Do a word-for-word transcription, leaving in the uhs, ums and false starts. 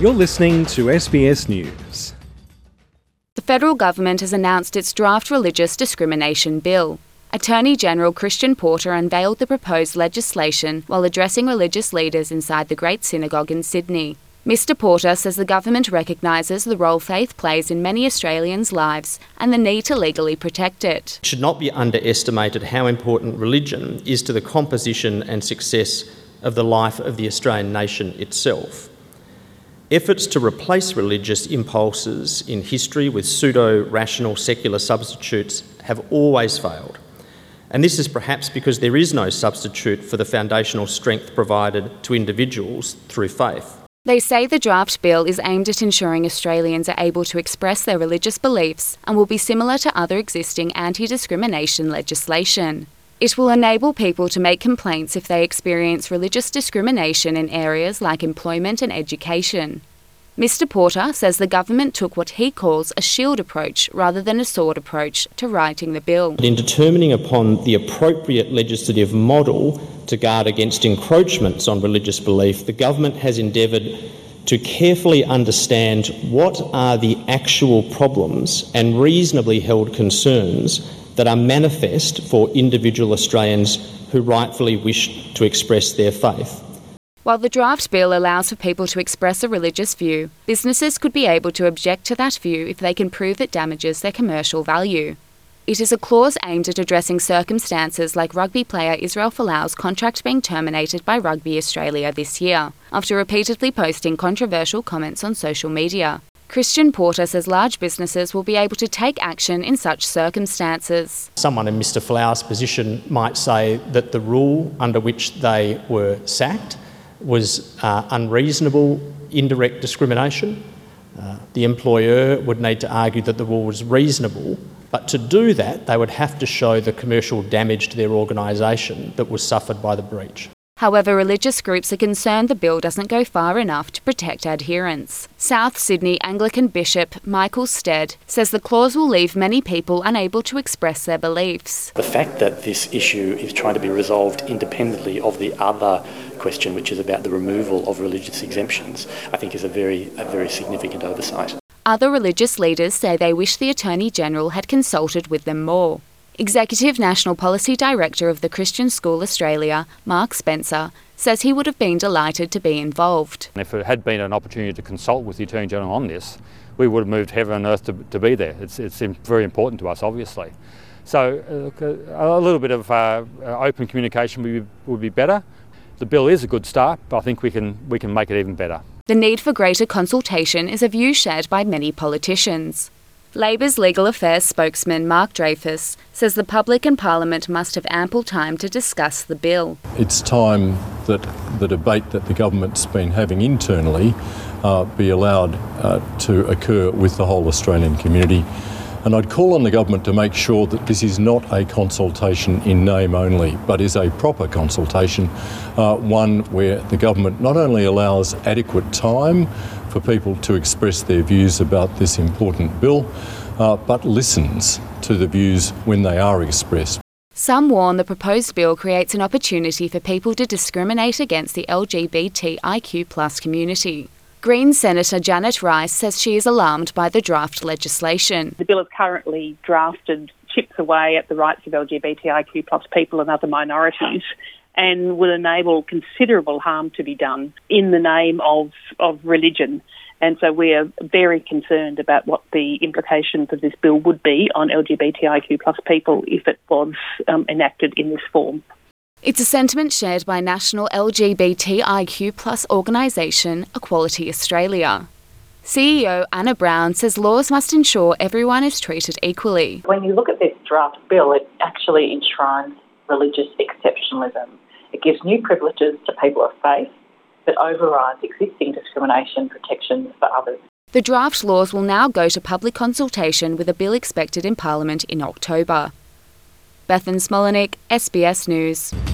You're listening to S B S News. The federal government has announced its draft religious discrimination bill. Attorney General Christian Porter unveiled the proposed legislation while addressing religious leaders inside the Great Synagogue in Sydney. Mister Porter says the government recognises the role faith plays in many Australians' lives and the need to legally protect it. It should not be underestimated how important religion is to the composition and success of the life of the Australian nation itself. Efforts to replace religious impulses in history with pseudo-rational secular substitutes have always failed. And this is perhaps because there is no substitute for the foundational strength provided to individuals through faith. They say the draft bill is aimed at ensuring Australians are able to express their religious beliefs and will be similar to other existing anti-discrimination legislation. It will enable people to make complaints if they experience religious discrimination in areas like employment and education. Mister Porter says the government took what he calls a shield approach rather than a sword approach to writing the bill. In determining upon the appropriate legislative model to guard against encroachments on religious belief, the government has endeavoured to carefully understand what are the actual problems and reasonably held concerns that are manifest for individual Australians who rightfully wish to express their faith. While the draft bill allows for people to express a religious view, businesses could be able to object to that view if they can prove it damages their commercial value. It is a clause aimed at addressing circumstances like rugby player Israel Folau's contract being terminated by Rugby Australia this year, after repeatedly posting controversial comments on social media. Christian Porter says large businesses will be able to take action in such circumstances. Someone in Mister Folau's position might say that the rule under which they were sacked was uh, unreasonable, indirect discrimination. Uh, the employer would need to argue that the rule was reasonable, but to do that, they would have to show the commercial damage to their organisation that was suffered by the breach. However, religious groups are concerned the bill doesn't go far enough to protect adherents. South Sydney Anglican Bishop Michael Stead says the clause will leave many people unable to express their beliefs. The fact that this issue is trying to be resolved independently of the other question, which is about the removal of religious exemptions, I think is a very, a very significant oversight. Other religious leaders say they wish the Attorney General had consulted with them more. Executive National Policy Director of the Christian School Australia, Mark Spencer, says he would have been delighted to be involved. If it had been an opportunity to consult with the Attorney General on this, we would have moved heaven and earth to, to be there. It's, it's very important to us, obviously. So uh, a little bit of uh, open communication would be, would be better. The bill is a good start, but I think we can, we can make it even better. The need for greater consultation is a view shared by many politicians. Labor's Legal Affairs spokesman Mark Dreyfus says the public and Parliament must have ample time to discuss the bill. It's time that the debate that the government's been having internally uh, be allowed uh, to occur with the whole Australian community. And I'd call on the government to make sure that this is not a consultation in name only, but is a proper consultation, uh, one where the government not only allows adequate time for people to express their views about this important bill, uh, but listens to the views when they are expressed. Some warn the proposed bill creates an opportunity for people to discriminate against the L G B T I Q plus community. Greens Senator Janet Rice says she is alarmed by the draft legislation. The bill is currently drafted, chips away at the rights of L G B T I Q plus people and other minorities, and will enable considerable harm to be done in the name of, of religion. And so we are very concerned about what the implications of this bill would be on L G B T I Q plus people if it was um, enacted in this form. It's a sentiment shared by national L G B T I Q plus organisation Equality Australia. C E O Anna Brown says laws must ensure everyone is treated equally. When you look at this draft bill, it actually enshrines religious exceptionalism. It gives new privileges to people of faith, but overrides existing discrimination protections for others. The draft laws will now go to public consultation with a bill expected in Parliament in October. Bethan Smolenick, S B S News.